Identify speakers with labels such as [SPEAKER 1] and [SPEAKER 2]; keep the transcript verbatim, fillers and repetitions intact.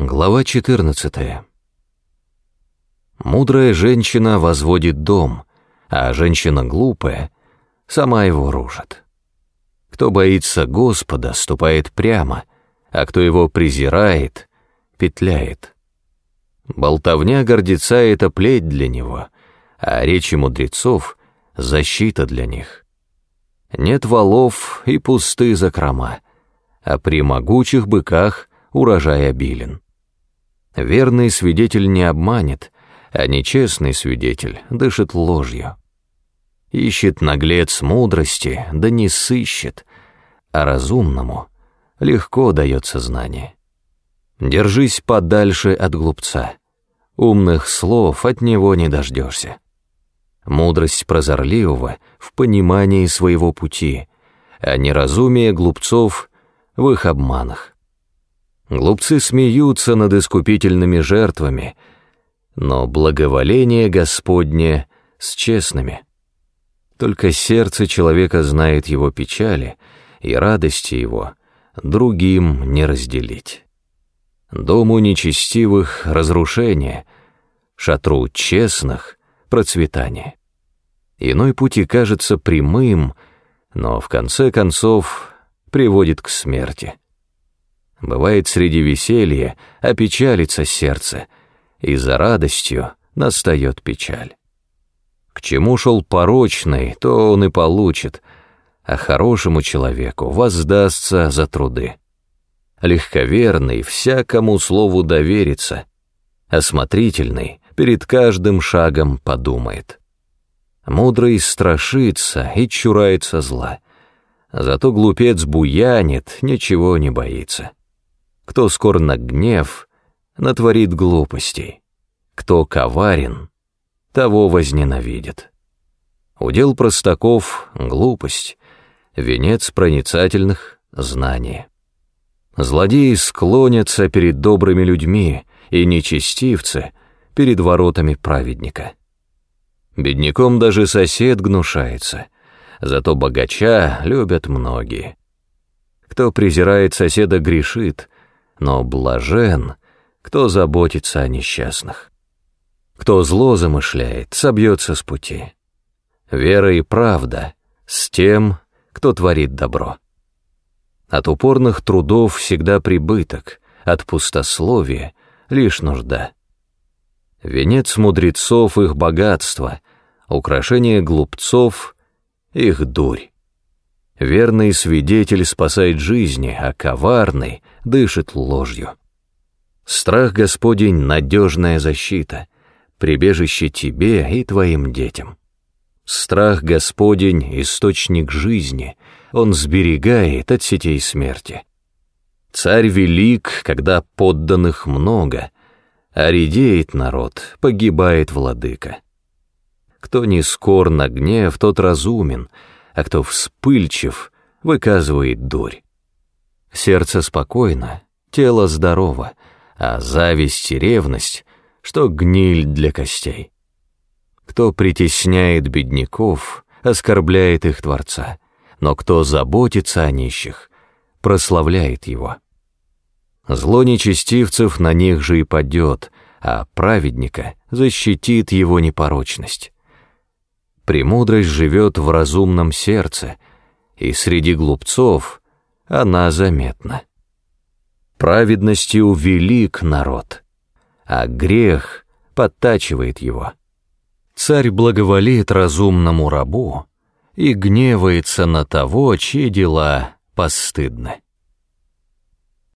[SPEAKER 1] Глава четырнадцатая. Мудрая женщина возводит дом, а женщина глупая сама его рушит. Кто боится Господа, ступает прямо, а кто его презирает, петляет. Болтовня гордеца — это плеть для него, а речи мудрецов — защита для них. Нет валов и пусты закрома, а при могучих быках урожай обилен. Верный свидетель не обманет, а нечестный свидетель дышит ложью. Ищет наглец мудрости, да не сыщет, а разумному легко дается знание. Держись подальше от глупца, умных слов от него не дождешься. Мудрость прозорливого в понимании своего пути, а неразумие глупцов в их обманах. Глупцы смеются над искупительными жертвами, но благоволение Господне с честными. Только сердце человека знает его печали, и радости его другим не разделить. Дому нечестивых — разрушение, шатру честных — процветание. Иной путь и кажется прямым, но в конце концов приводит к смерти. Бывает, среди веселья опечалится сердце, и за радостью настает печаль. К чему шел порочный, то он и получит, а хорошему человеку воздастся за труды. Легковерный всякому слову доверится, осмотрительный перед каждым шагом подумает. Мудрый страшится и чурается зла, зато глупец буянит, ничего не боится. Кто скор на гнев, натворит глупостей. Кто коварен, того возненавидит. Удел простаков — глупость, венец проницательных — знание. Злодеи склонятся перед добрыми людьми, и нечестивцы — перед воротами праведника. Бедняком даже сосед гнушается, зато богача любят многие. Кто презирает соседа, грешит, но блажен, кто заботится о несчастных. Кто зло замышляет, собьется с пути. Вера и правда с тем, кто творит добро. От упорных трудов всегда прибыток, от пустословия лишь нужда. Венец мудрецов — их богатство, украшение глупцов — их дурь. Верный свидетель спасает жизни, а коварный дышит ложью. Страх Господень — надежная защита, прибежище тебе и твоим детям. Страх Господень — источник жизни, он сберегает от сетей смерти. Царь велик, когда подданных много, а редеет народ, погибает владыка. Кто не скор на гнев, тот разумен, а кто вспыльчив, выказывает дурь. Сердце спокойно, тело здорово, а зависть и ревность, что гниль для костей. Кто притесняет бедняков, оскорбляет их Творца, но кто заботится о нищих, прославляет его. Зло нечестивцев на них же и падет, а праведника защитит его непорочность. Премудрость живет в разумном сердце, и среди глупцов она заметна. Праведностью велик народ, а грех подтачивает его. Царь благоволит разумному рабу и гневается на того, чьи дела постыдны.